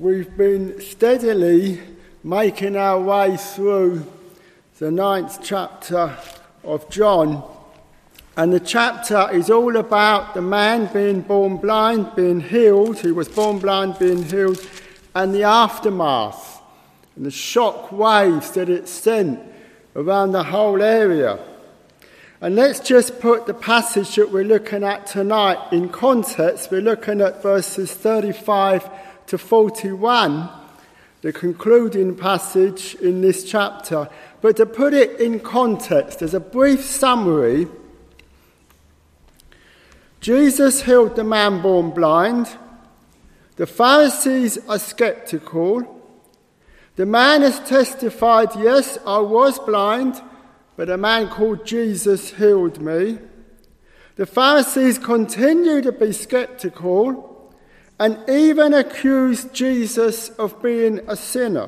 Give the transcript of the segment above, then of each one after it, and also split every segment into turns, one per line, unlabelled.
We've been steadily making our way through the 9th chapter of John, and the chapter is all about the man being born blind, being healed, who was born blind, being healed, and the aftermath and the shock waves that it sent around the whole area. And let's just put the passage that we're looking at tonight in context. We're looking at verses 35 to 41, the concluding passage in this chapter. But to put it in context, as a brief summary, Jesus healed the man born blind. The Pharisees are skeptical. The man has testified, yes, I was blind, but a man called Jesus healed me. The Pharisees continue to be skeptical and even accuse Jesus of being a sinner.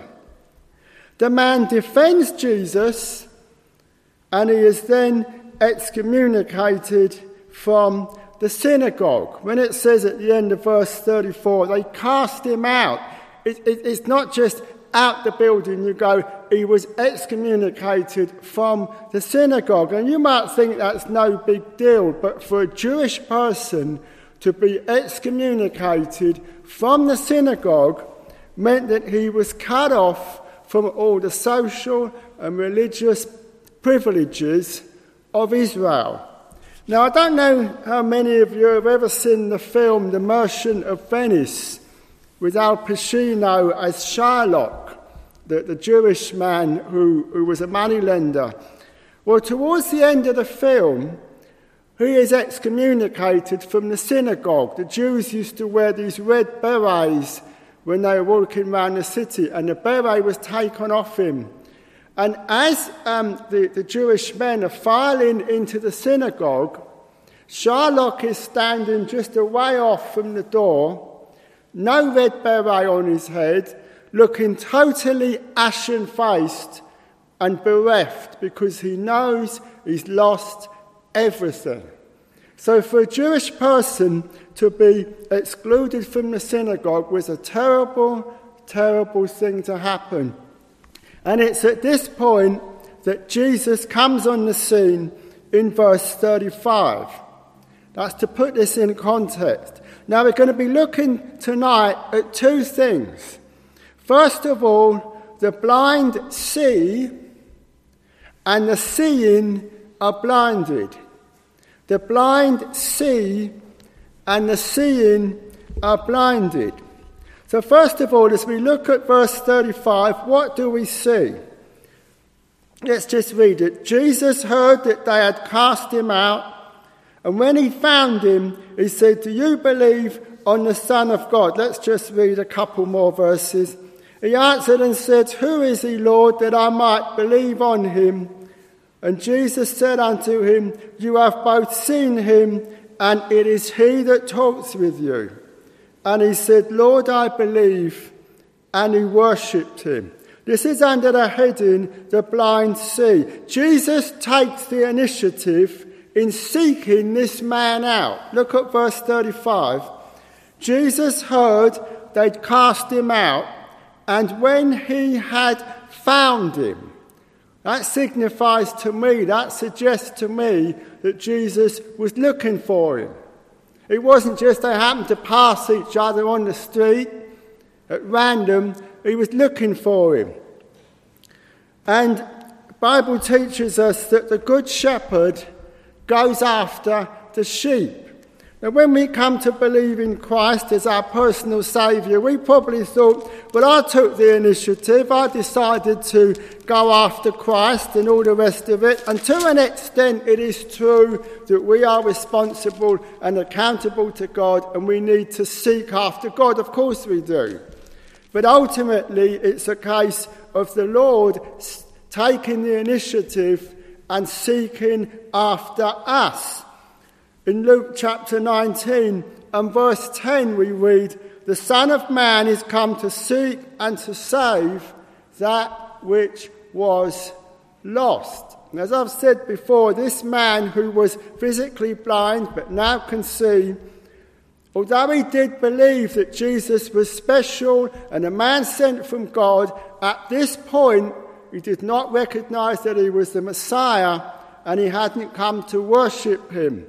The man defends Jesus, and he is then excommunicated from the synagogue. When it says at the end of verse 34, they cast him out. It's not just out the building, you go, he was excommunicated from the synagogue. And you might think that's no big deal, but for a Jewish person to be excommunicated from the synagogue meant that he was cut off from all the social and religious privileges of Israel. Now, I don't know how many of you have ever seen the film The Merchant of Venice with Al Pacino as Shylock, the Jewish man who was a moneylender. Well, towards the end of the film, he is excommunicated from the synagogue. The Jews used to wear these red berets when they were walking around the city, and the beret was taken off him. And as the Jewish men are filing into the synagogue, Shylock is standing just a way off from the door, no red beret on his head, looking totally ashen-faced and bereft because he knows he's lost everything. So for a Jewish person to be excluded from the synagogue was a terrible, terrible thing to happen. And it's at this point that Jesus comes on the scene in verse 35. That's to put this in context. Now we're going to be looking tonight at two things. First of all, the blind see and the seeing are blinded. The blind see and the seeing are blinded. So first of all, as we look at verse 35, what do we see? Let's just read it. Jesus heard that they had cast him out, and when he found him, he said, "Do you believe on the Son of God?" Let's just read a couple more verses. He answered and said, "Who is he, Lord, that I might believe on him?" And Jesus said unto him, "You have both seen him, and it is he that talks with you." And he said, "Lord, I believe," and he worshipped him. This is under the heading, the blind see. Jesus takes the initiative in seeking this man out. Look at verse 35. Jesus heard they'd cast him out, and when he had found him, that signifies to me, that suggests to me that Jesus was looking for him. It wasn't just they happened to pass each other on the street at random. He was looking for him. And the Bible teaches us that the Good Shepherd goes after the sheep. Now, when we come to believe in Christ as our personal Saviour, we probably thought, well, I took the initiative, I decided to go after Christ and all the rest of it. And to an extent, it is true that we are responsible and accountable to God, and we need to seek after God. Of course we do. But ultimately, it's a case of the Lord taking the initiative and seeking after us. In Luke chapter 19 and verse 10 we read, "The Son of Man is come to seek and to save that which was lost." And as I've said before, this man who was physically blind but now can see Although he did believe that Jesus was special and a man sent from God, at this point he did not recognize that he was the Messiah and he hadn't come to worship him.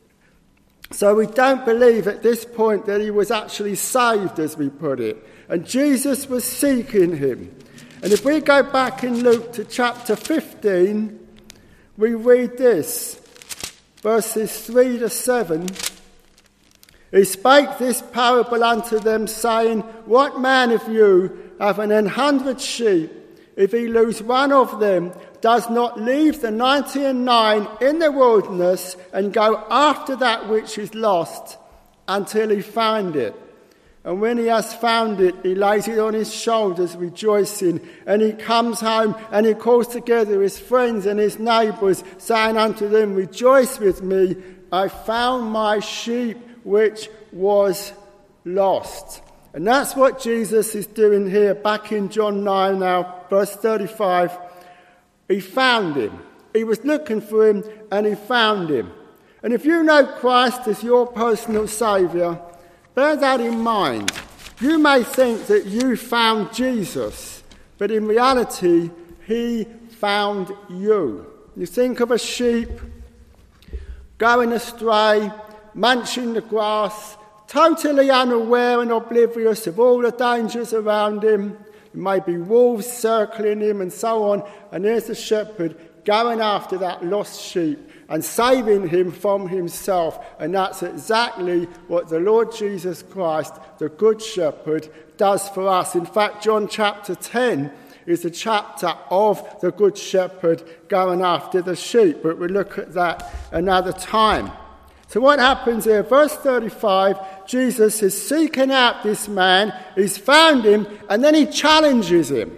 So we don't believe at this point that he was actually saved, as we put it. And Jesus was seeking him. And if we go back in Luke to chapter 15, we read this, verses 3 to 7. He spake this parable unto them, saying, What man of you, having 100 sheep, if he lose one of them, does not leave the 99 in the wilderness and go after that which is lost until he find it? And when he has found it, he lays it on his shoulders, rejoicing. And he comes home and he calls together his friends and his neighbours, saying unto them, Rejoice with me, I found my sheep which was lost. And that's what Jesus is doing here, back in John 9 now, verse 35. He found him. He was looking for him and he found him. And if you know Christ as your personal saviour, bear that in mind. You may think that you found Jesus, but in reality, he found you. You think of a sheep going astray, munching the grass, totally unaware and oblivious of all the dangers around him. There may be wolves circling him and so on. And there's the shepherd going after that lost sheep and saving him from himself. And that's exactly what the Lord Jesus Christ, the Good Shepherd, does for us. In fact, John chapter 10 is a chapter of the Good Shepherd going after the sheep. But we'll look at that another time. So what happens here? Verse 35, Jesus is seeking out this man, he's found him, and then he challenges him.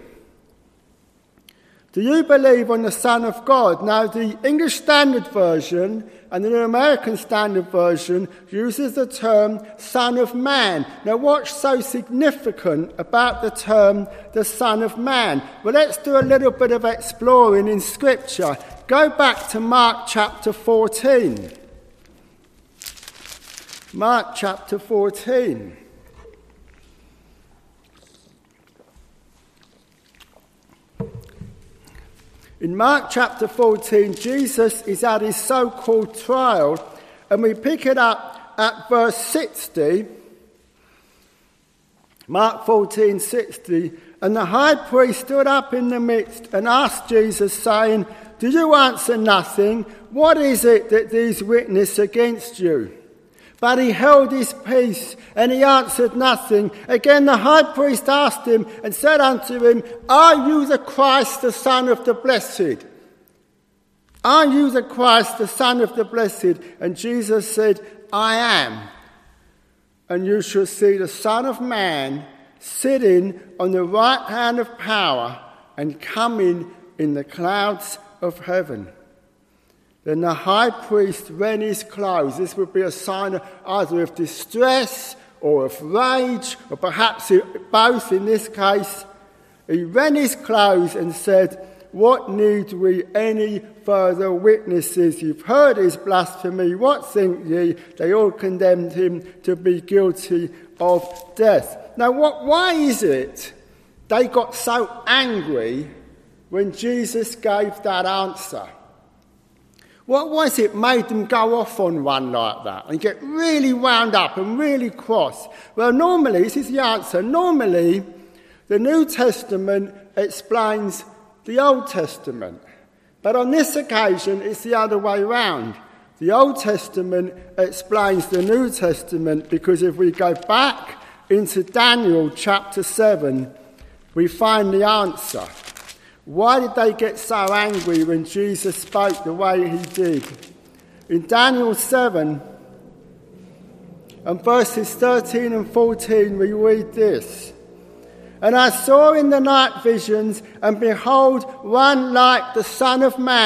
Do you believe on the Son of God? Now, the English Standard Version and the New American Standard Version uses the term Son of Man. Now, what's so significant about the term the Son of Man? Well, let's do a little bit of exploring in Scripture. Go back to Mark chapter 14. Mark chapter 14. In Mark chapter 14, Jesus is at his so-called trial, and we pick it up at verse 60. Mark 14:60. And the high priest stood up in the midst and asked Jesus, saying, Do you answer nothing? What is it that these witness against you? But he held his peace, and he answered nothing. Again the high priest asked him, and said unto him, Are you the Christ, the Son of the Blessed? Are you the Christ, the Son of the Blessed? And Jesus said, I am. And you shall see the Son of Man sitting on the right hand of power, and coming in the clouds of heaven. Then the high priest rent his clothes. This would be a sign either of distress or of rage, or perhaps both in this case. He rent his clothes and said, What need we any further witnesses? You've heard his blasphemy. What think ye? They all condemned him to be guilty of death. Now, why is it they got so angry when Jesus gave that answer? What was it made them go off on one like that and get really wound up and really cross? Well, normally, this is the answer, normally the New Testament explains the Old Testament. But on this occasion, it's the other way round. The Old Testament explains the New Testament, because if we go back into Daniel chapter 7, we find the answer. Why did they get so angry when Jesus spoke the way he did? In Daniel 7 and verses 13 and 14, we read this. And I saw in the night visions, and behold, one like the Son of Man,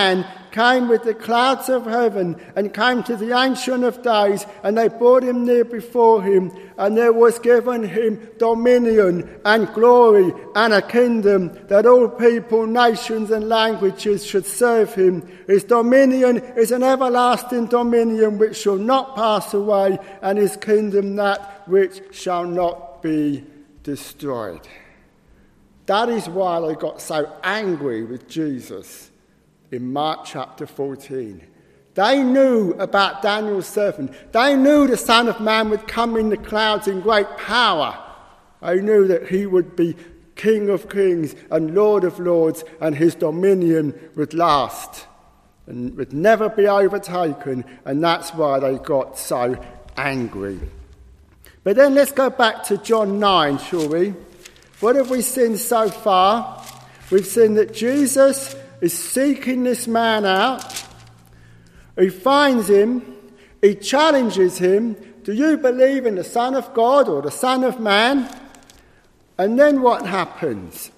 came with the clouds of heaven and came to the Ancient of Days, and they brought him near before him, and there was given him dominion and glory and a kingdom, that all people, nations and languages should serve him. His dominion is an everlasting dominion which shall not pass away, and his kingdom that which shall not be destroyed. That is why they got so angry with Jesus in Mark chapter 14. They knew about Daniel's servant. They knew the Son of Man would come in the clouds in great power. They knew that he would be King of kings and Lord of lords, and his dominion would last and would never be overtaken, and that's why they got so angry. But then let's go back to John 9, shall we? What have we seen so far? We've seen that Jesus is seeking this man out. He finds him. He challenges him. Do you believe in the Son of God or the Son of Man? And then what happens?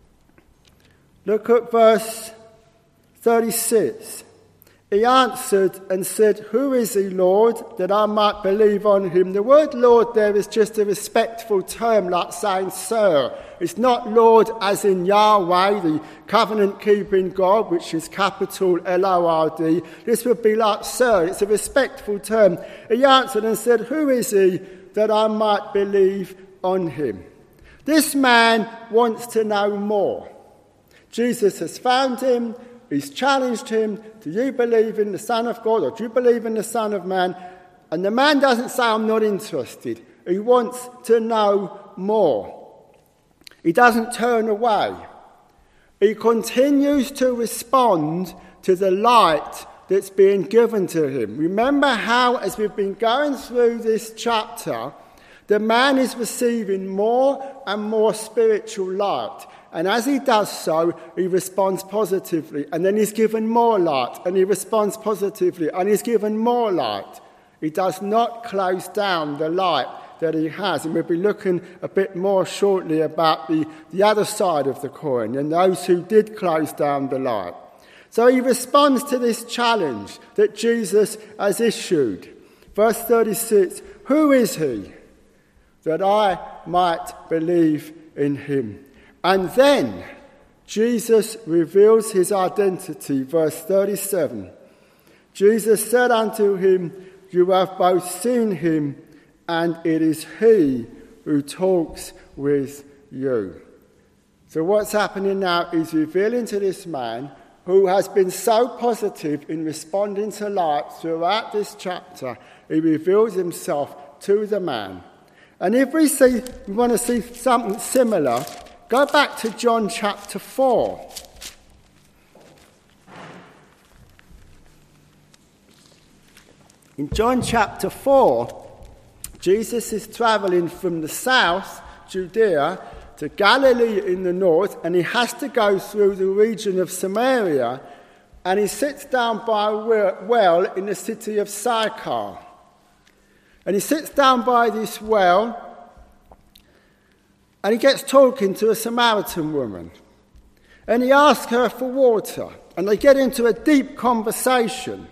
Look at verse 36. He answered and said, "Who is he, Lord, that I might believe on him?" The word Lord there is just a respectful term, like saying sir. It's not Lord as in Yahweh, the covenant-keeping God, which is capital L-O-R-D. This would be like sir. It's a respectful term. He answered and said, "Who is he that I might believe on him?" This man wants to know more. Jesus has found him. He's challenged him. Do you believe in the Son of God, or do you believe in the Son of Man? And the man doesn't say, "I'm not interested." He wants to know more. He doesn't turn away. He continues to respond to the light that's being given to him. Remember how, as we've been going through this chapter, the man is receiving more and more spiritual light. And as he does so, he responds positively. And then he's given more light, and he responds positively, and he's given more light. He does not close down the light that he has. And we'll be looking a bit more shortly about the other side of the coin, and those who did close down the light. So he responds to this challenge that Jesus has issued. Verse 36, "Who is he that I might believe in him?" And then Jesus reveals his identity. Verse 37. Jesus said unto him, "You have both seen him, and it is he who talks with you." So what's happening now is revealing to this man, who has been so positive in responding to light throughout this chapter, he reveals himself to the man. And if we want to see something similar, go back to John chapter 4. In John chapter 4, Jesus is travelling from the south, Judea, to Galilee in the north, and he has to go through the region of Samaria, and he sits down by a well in the city of Sychar. And he sits down by this well, and he gets talking to a Samaritan woman. And he asks her for water. And they get into a deep conversation.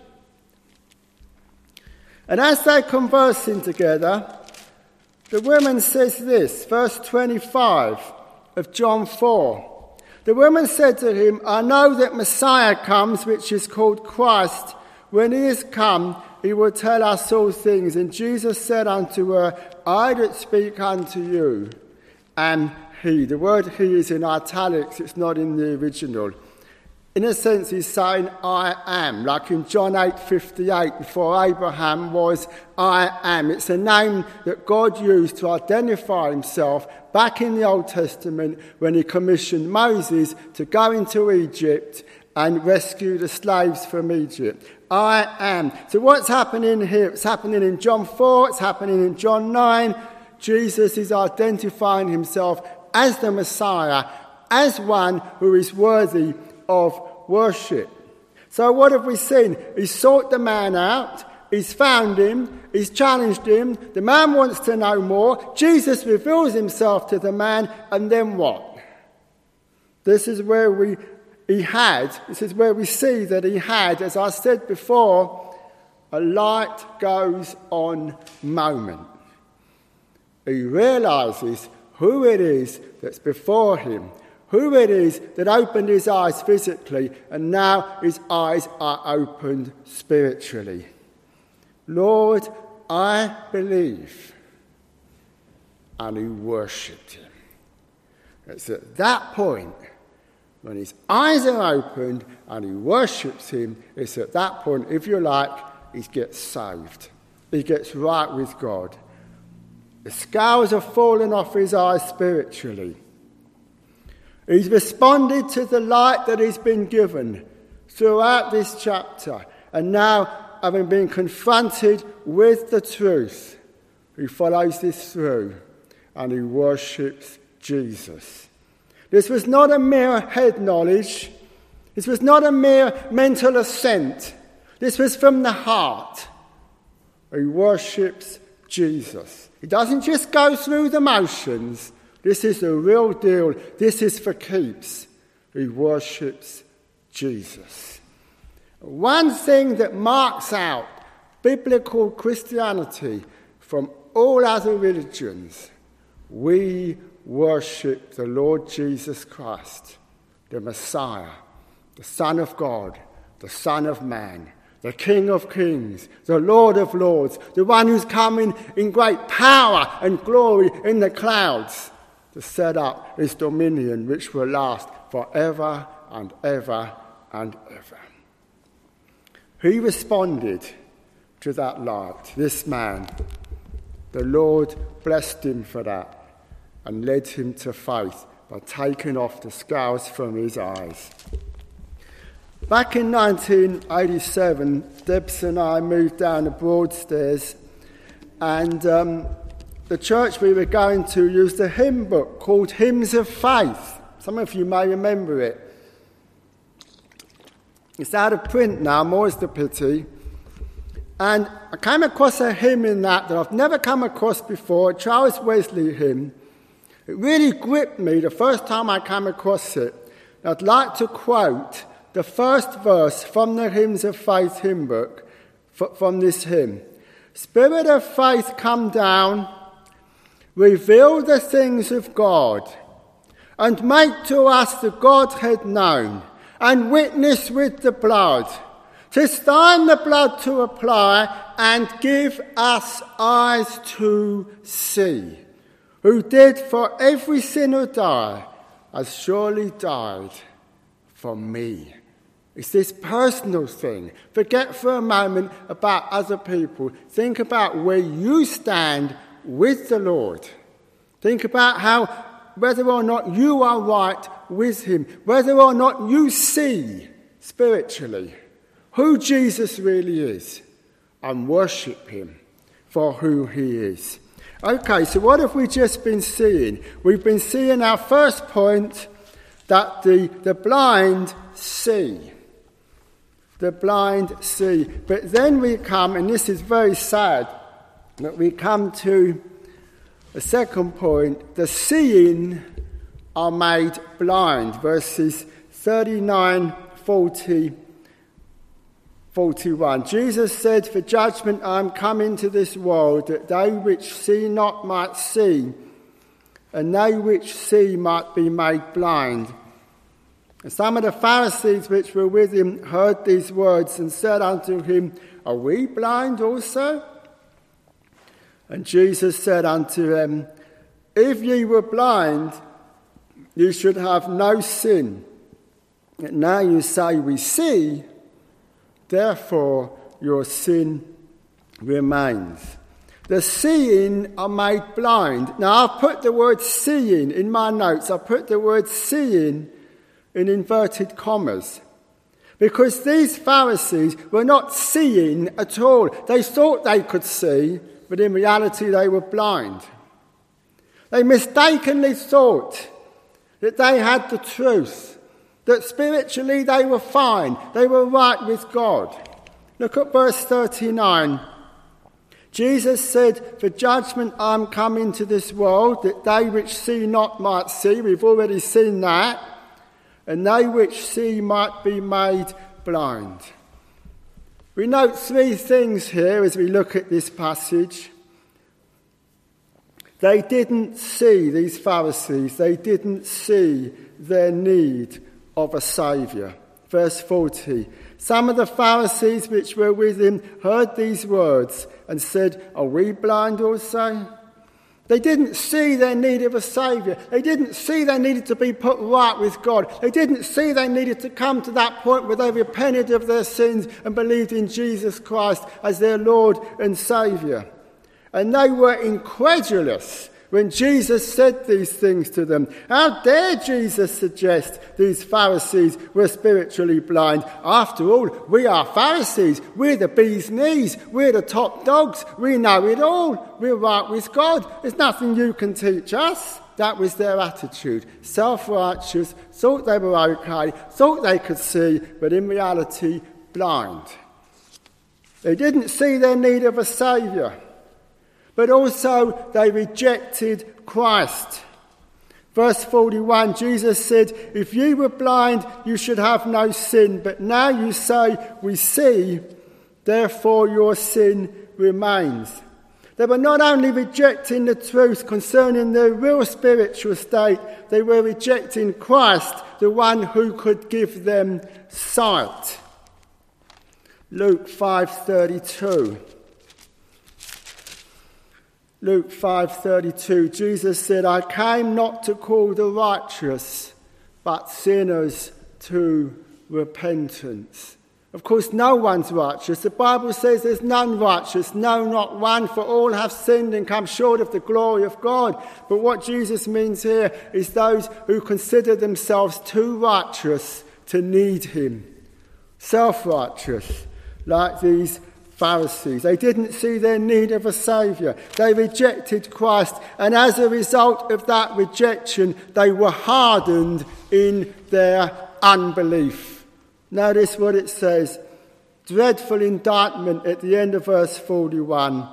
And as they're conversing together, the woman says this, verse 25 of John 4. The woman said to him, "I know that Messiah comes, which is called Christ. When he is come, he will tell us all things." And Jesus said unto her, "I that speak unto you am he." The word he is in italics, it's not in the original. In a sense, he's saying, "I am." Like in John 8:58, before Abraham was, "I am." It's a name that God used to identify himself back in the Old Testament when he commissioned Moses to go into Egypt and rescue the slaves from Egypt. I am. So what's happening here? It's happening in John 4, it's happening in John 9. Jesus is identifying himself as the Messiah, as one who is worthy of worship. So what have we seen? He's sought the man out, he's found him, he's challenged him, the man wants to know more, Jesus reveals himself to the man, and then what? This is where we this is where we see that he had, as I said before, a light goes on moment. He realises who it is that's before him, who it is that opened his eyes physically, and now his eyes are opened spiritually. Lord, I believe. And he worshipped him. It's at that point, when his eyes are opened and he worships him, it's at that point, if you like, he gets saved. He gets right with God. The scales have fallen off his eyes spiritually. He's responded to the light that he's been given throughout this chapter. And now, having been confronted with the truth, he follows this through and he worships Jesus. This was not a mere head knowledge. This was not a mere mental assent. This was from the heart. He worships Jesus. He doesn't just go through the motions. This is the real deal. This is for keeps. He worships Jesus. One thing that marks out biblical Christianity from all other religions, we worship the Lord Jesus Christ, the Messiah, the Son of God, the Son of Man, the King of Kings, the Lord of Lords, the one who's coming in great power and glory in the clouds to set up his dominion, which will last forever and ever and ever. He responded to that light, this man. The Lord blessed him for that and led him to faith by taking off the scales from his eyes. Back in 1987, Debs and I moved down the Broadstairs, and the church we were going to used a hymn book called Hymns of Faith. Some of you may remember it. It's out of print now, more's the pity. And I came across a hymn in that I've never come across before, a Charles Wesley hymn. It really gripped me the first time I came across it. I'd like to quote the first verse from the Hymns of Faith hymn book, from this hymn. Spirit of faith, come down, reveal the things of God, and make to us the Godhead known, and witness with the blood. 'Tis thine the blood to apply, and give us eyes to see, who did for every sinner die, as surely died for me. It's this personal thing. Forget for a moment about other people. Think about where you stand with the Lord. Think about how, whether or not you are right with him, whether or not you see spiritually who Jesus really is, and worship him for who he is. Okay, so what have we just been seeing? We've been seeing our first point, that the blind see. The blind see. But then we come, and this is very sad, that we come to the second point, the seeing are made blind. Verses 39, 40, 41. Jesus said, for judgment I am come into this world, that they which see not might see, and they which see might be made blind. And some of the Pharisees which were with him heard these words and said unto him, are we blind also? And Jesus said unto them, if ye were blind, you should have no sin. But now you say, we see, therefore your sin remains. The seeing are made blind. Now I've put the word seeing in my notes. I've put the word seeing in inverted commas. Because these Pharisees were not seeing at all. They thought they could see, but in reality they were blind. They mistakenly thought that they had the truth, that spiritually they were fine, they were right with God. Look at verse 39. Jesus said, for judgment I am come into this world, that they which see not might see. We've already seen that. and they which see might be made blind. We note three things here as we look at this passage. They didn't see, these Pharisees, they didn't see their need of a saviour. Verse 40, some of the Pharisees which were with him heard these words and said, are we blind also? They didn't see their need of a saviour. They didn't see they needed to be put right with God. They didn't see they needed to come to that point where they repented of their sins and believed in Jesus Christ as their Lord and Saviour. And they were incredulous when Jesus said these things to them. How dare Jesus suggest these Pharisees were spiritually blind? After all, we are Pharisees. We're the bee's knees. We're the top dogs. We know it all. We're right with God. There's nothing you can teach us. That was their attitude. Self-righteous, thought they were okay, thought they could see, but in reality, blind. They didn't see their need of a saviour. But also they rejected Christ. Verse 41, Jesus said, if you were blind, you should have no sin. But now you say, we see, therefore your sin remains. They were not only rejecting the truth concerning their real spiritual state, they were rejecting Christ, the one who could give them sight. Luke 5:32. Luke 5:32, Jesus said, I came not to call the righteous, but sinners to repentance. Of course, no one's righteous. The Bible says there's none righteous, no, not one, for all have sinned and come short of the glory of God. But what Jesus means here is those who consider themselves too righteous to need him. Self-righteous, like these Pharisees. They didn't see their need of a saviour. They rejected Christ, and as a result of that rejection, they were hardened in their unbelief. Notice what it says. Dreadful indictment at the end of verse 41.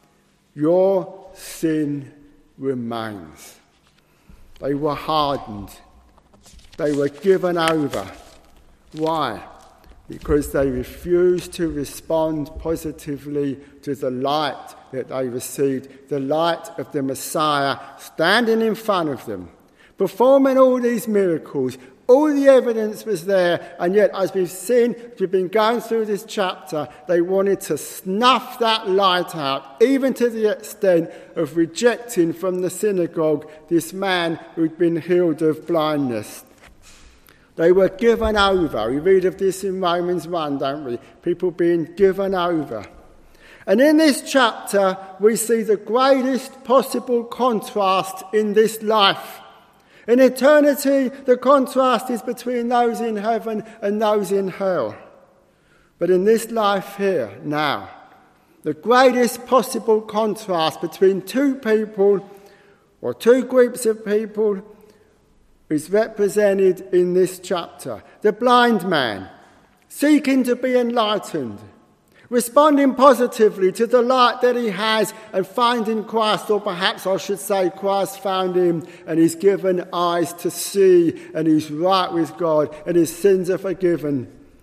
Your sin remains. They were hardened. They were given over. Why? Because they refused to respond positively to the light that they received, the light of the Messiah standing in front of them, performing all these miracles. All the evidence was there, and yet, as we've seen, we've been going through this chapter, they wanted to snuff that light out, even to the extent of rejecting from the synagogue this man who'd been healed of blindness. They were given over. We read of this in Romans 1, don't we? People being given over. And in this chapter, we see the greatest possible contrast in this life. In eternity, the contrast is between those in heaven and those in hell. But in this life here, now, the greatest possible contrast between two people or two groups of people is represented in this chapter. The blind man, seeking to be enlightened, responding positively to the light that he has and finding Christ, or perhaps I should say Christ found him and he's given eyes to see and he's right with God and his sins are forgiven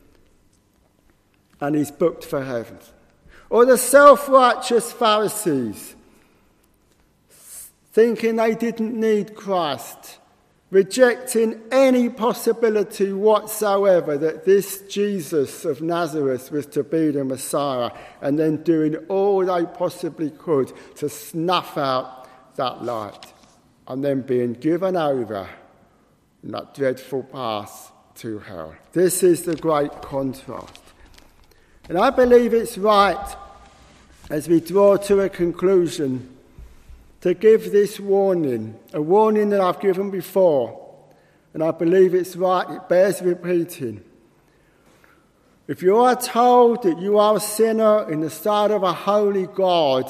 and he's booked for heaven. Or the self-righteous Pharisees, thinking they didn't need Christ, rejecting any possibility whatsoever that this Jesus of Nazareth was to be the Messiah, and then doing all they possibly could to snuff out that light, and then being given over in that dreadful path to hell. This is the great contrast. And I believe it's right, as we draw to a conclusion, to give this warning, a warning that I've given before, and I believe it's right, it bears repeating. If you are told that you are a sinner in the sight of a holy God,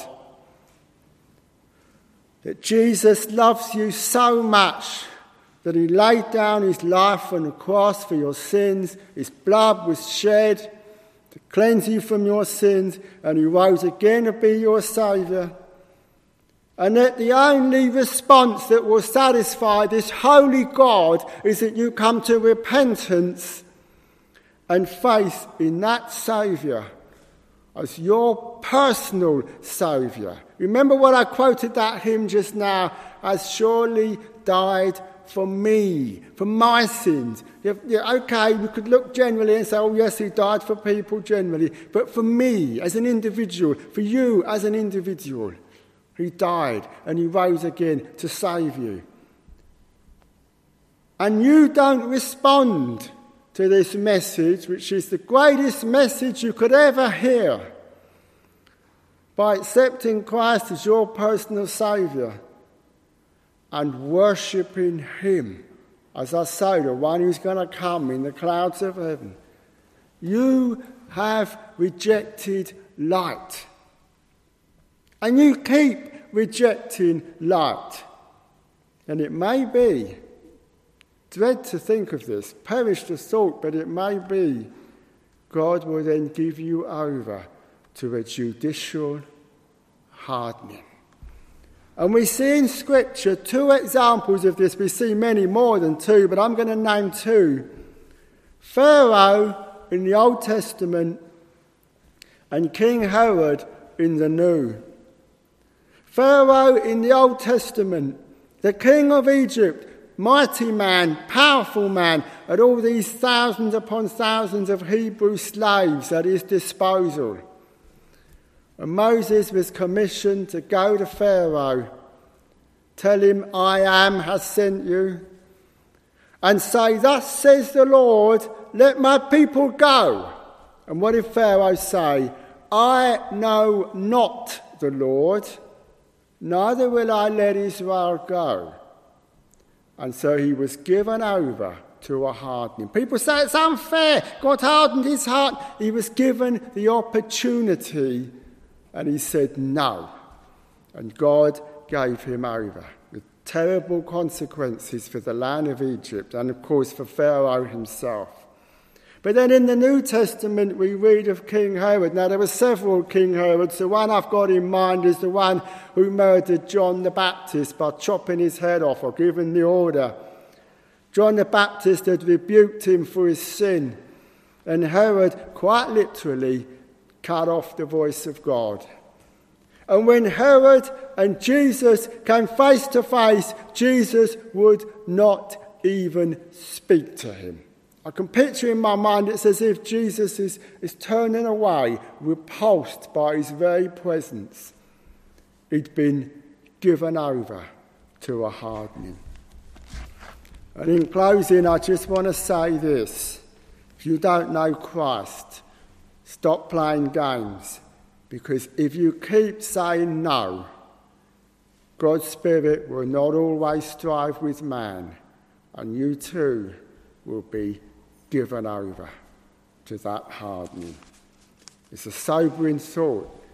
that Jesus loves you so much that he laid down his life on the cross for your sins, his blood was shed to cleanse you from your sins, and he rose again to be your Saviour, And that the only response that will satisfy this holy God is that you come to repentance and faith in that Saviour as your personal Saviour. Remember what I quoted that hymn just now, has surely died for me, for my sins. Okay, we could look generally and say, oh yes, he died for people generally, but for me as an individual, for you as an individual, he died and he rose again to save you. And you don't respond to this message, which is the greatest message you could ever hear, by accepting Christ as your personal Saviour and worshipping him, as I say, the one who's going to come in the clouds of heaven. You have rejected light. And you keep rejecting light. And it may be, dread to think of this, perish the thought, but it may be God will then give you over to a judicial hardening. And we see in Scripture 2 examples of this. We see many more than 2, but I'm going to name 2. Pharaoh in the Old Testament and King Herod in the New. Pharaoh in the Old Testament, the king of Egypt, mighty man, powerful man, had all these thousands upon thousands of Hebrew slaves at his disposal. And Moses was commissioned to go to Pharaoh, tell him, I am has sent you, and say, thus says the Lord, let my people go. And what did Pharaoh say? I know not the Lord, neither will I let Israel go. And so he was given over to a hardening. People say it's unfair. God hardened his heart. He was given the opportunity and he said no. And God gave him over with terrible consequences for the land of Egypt and, of course, for Pharaoh himself. But then in the New Testament we read of King Herod. Now there were several King Herods. The one I've got in mind is the one who murdered John the Baptist by chopping his head off or giving the order. John the Baptist had rebuked him for his sin, and Herod quite literally cut off the voice of God. And when Herod and Jesus came face to face, Jesus would not even speak to him. I can picture in my mind it's as if Jesus is turning away, repulsed by his very presence. He'd been given over to a hardening. And in closing, I just want to say this. If you don't know Christ, stop playing games. Because if you keep saying no, God's Spirit will not always strive with man. And you too will be given over to that hardening. It's a sobering thought.